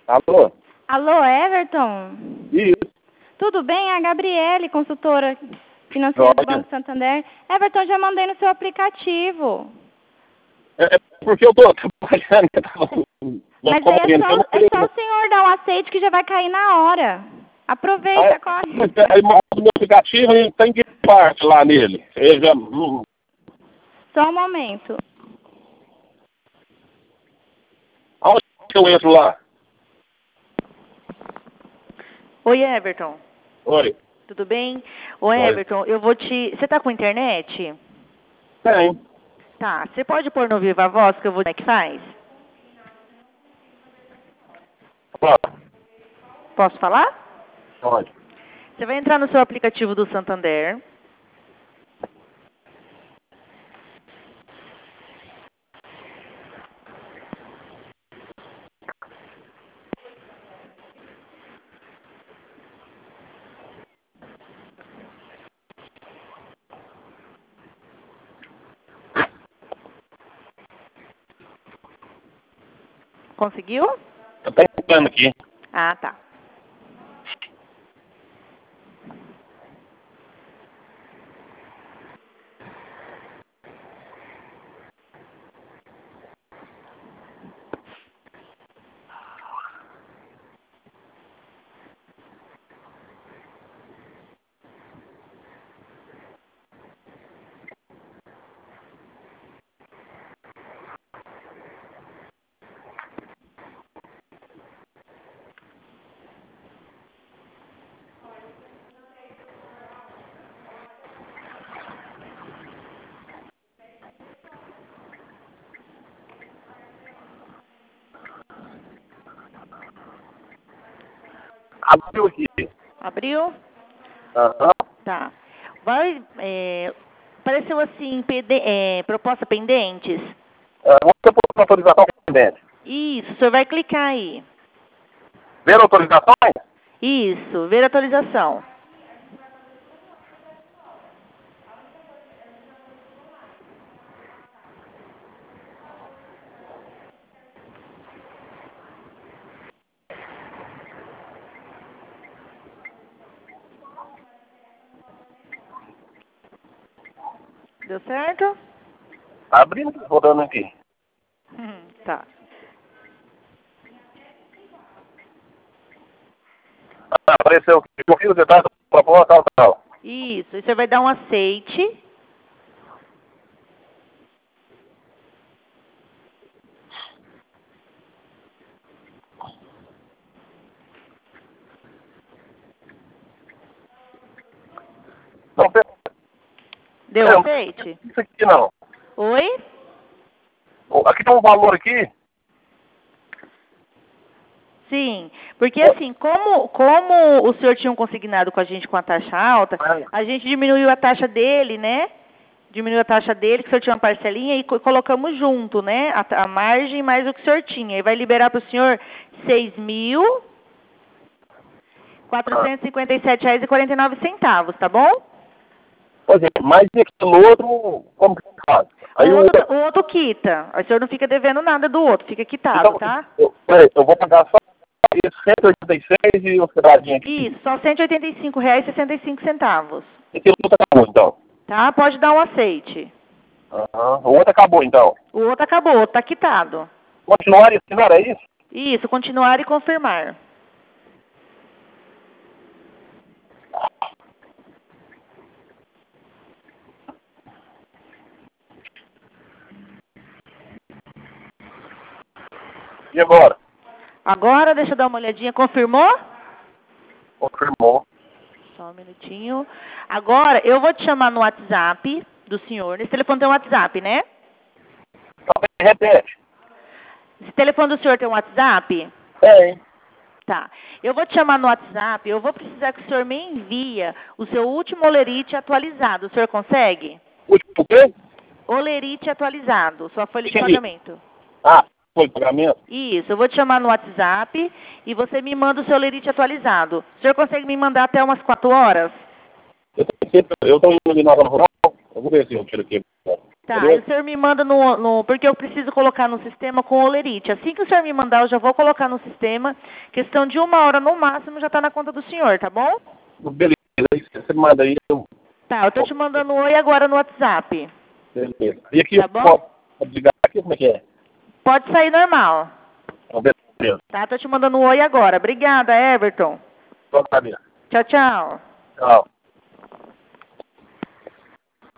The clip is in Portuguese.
Alô? Alô, Everton? Isso. Tudo bem? É a Gabriele, consultora financeira do Banco Santander. Everton, já mandei no seu aplicativo. É porque eu tô trabalhando. Mas aí é só o senhor dar um aceite que já vai cair na hora. Aproveita, corre. Aí mostra o meu aplicativo e tem que parte lá nele. Eu já... Só um momento. Aonde que eu entro lá? Oi, Everton. Oi. Tudo bem? Ô, Everton, eu vou te... Você tá com internet? Tem. Tá. Você pode pôr no Viva Voz que eu vou... Como é que faz? Posso falar? Pode. Você vai entrar no seu aplicativo do Santander. Conseguiu? Eu tô entrando aqui. Ah, tá. Abriu aqui. Abriu? Aham. Tá. Vai... apareceu assim, proposta pendentes? Você pôs autorização pendente. Isso, o senhor vai clicar aí. Ver autorizações? Isso, ver atualização. Deu certo? Abrindo, rodando aqui. Tá. Apareceu que confio os detalhes da proposta, tal. Isso, e você vai dar um aceite. Não, Deu aceite? Isso aqui não. Oi? Aqui tem um valor aqui. Sim, porque assim, como o senhor tinha um consignado com a gente com a taxa alta, a gente diminuiu a taxa dele, né? Diminuiu a taxa dele, que o senhor tinha uma parcelinha, e colocamos junto, né? A margem mais o que o senhor tinha. E vai liberar para o senhor R$ 6.457,49, tá bom? Pois é, mas aquele outro, como que faz? Aí o outro quita. O senhor não fica devendo nada do outro, fica quitado, então, tá? Eu vou pagar só esse 186 e o cidadinho aqui. Isso, só R$ 185,65. Esse outro acabou, então. Tá? Pode dar um aceite. O outro acabou, então. O outro acabou, o outro tá quitado. Continuar e assinar, é isso? Isso, continuar e confirmar. E agora? Agora, deixa eu dar uma olhadinha. Confirmou? Confirmou. Só um minutinho. Agora, eu vou te chamar no WhatsApp do senhor. Nesse telefone tem um WhatsApp, né? Repete. Esse telefone do senhor tem um WhatsApp? Tem. Tá. Eu vou te chamar no WhatsApp. Eu vou precisar que o senhor me envia o seu último olerite atualizado. O senhor consegue? Último quê? Olerite atualizado. Sua folha de pagamento. Folha de pagamento? Isso. Eu vou te chamar no WhatsApp e você me manda o seu olerite atualizado. O senhor consegue me mandar até umas 4 horas? Eu estou indo ali na zona rural. Eu vou ver se eu tiro aqui. Tá, aí o senhor me manda porque eu preciso colocar no sistema com olerite. Assim que o senhor me mandar, eu já vou colocar no sistema. Questão de 1 hora no máximo já tá na conta do senhor, tá bom? Beleza, aí você manda aí. Tá, eu tô te mandando oi agora no WhatsApp. Beleza. E aqui Tá eu bom? posso ligar aqui, como é que é? Pode sair normal. Beleza. Tá, tô te mandando oi agora. Obrigada, Everton. Só saber. Tchau, tchau. Tchau.